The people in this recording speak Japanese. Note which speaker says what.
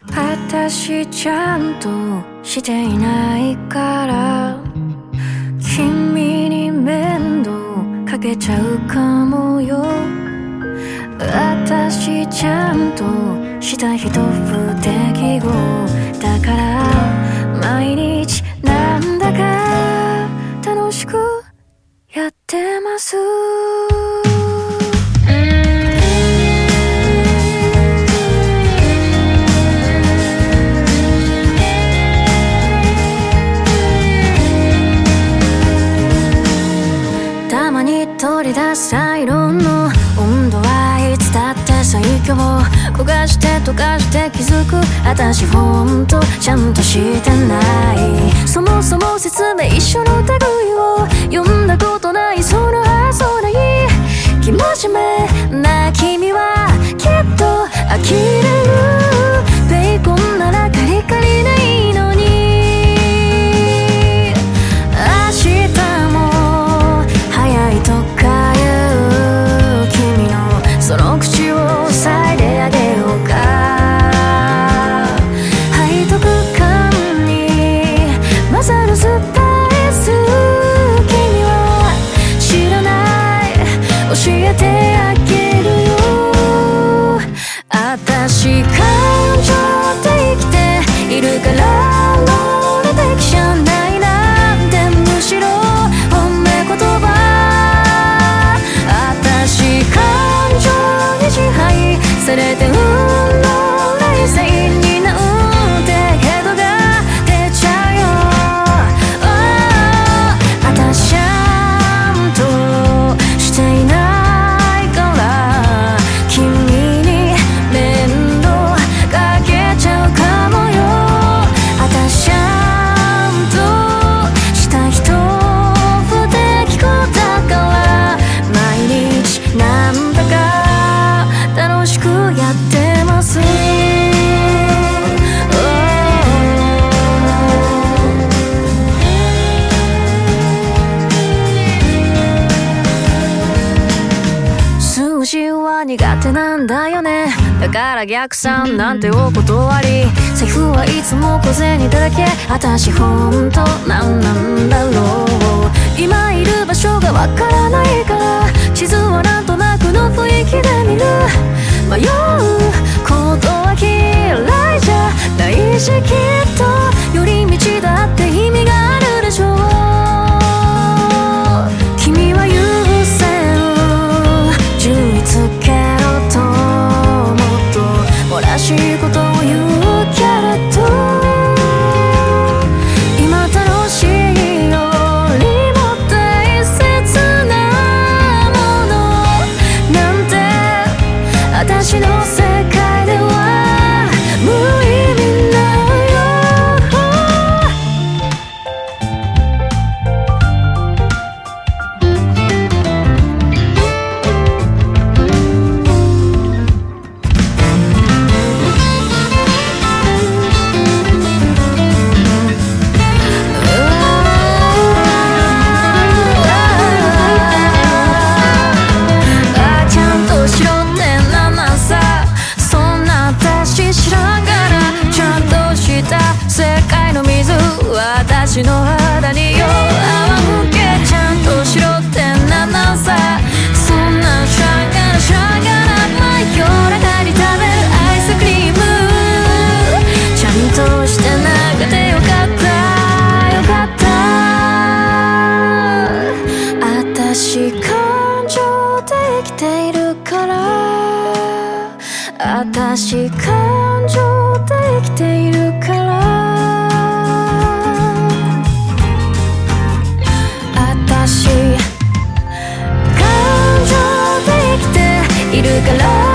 Speaker 1: 私ちゃんとしていないから君に面倒かけちゃうかもよ。私ちゃんとした人不適合だから毎日なんだか楽しくやってます。たまに取り出すアイロンの温度はいつだって最強。焦がして溶かして気づく私ほんとちゃんとしてない。そもそも説明書の類を読んだことないその発想ない生真面目な君はきっと呆れる。ベーコンならカリカリないのに明日も早いとか言う君のその口を塞いであげようか。背徳感に勝るスパイス君は知らない教えてあげるよ。私感情で生きているから乗るべきじゃないなんてむしろ褒め言葉。私感情に支配されて運の冷静になんてヘドが出ちゃうよ。私ちゃんとしていないから君に面倒かけちゃうかもよ。私ちゃんとした人不適合だから毎日なんだか楽しくやってます。数字は苦手なんだよね。だから逆算なんてお断り。財布はいつも小銭だらけ。私ほんとなんだろう。今いる場所がわからないから地図はなんとなくの雰囲気で見る。迷うことは嫌いじゃないしきっと寄り道だって意味があるでしょう。君は優先順位つけろともっと漏らしいことを言うけれど今楽しいよりも大切なものなんて私の世界では無意味なのよ。ちゃんとしろってなんなんさ。そんな私知らんからちゃんとした世界の水私の肌によ泡向け。ちゃんとしろってなんなんさ。そんなしゃがら真夜中に食べるアイスクリームちゃんとしてなくてよかったよかった。私感情で生きているから私感情で生きているから私感情で生きているから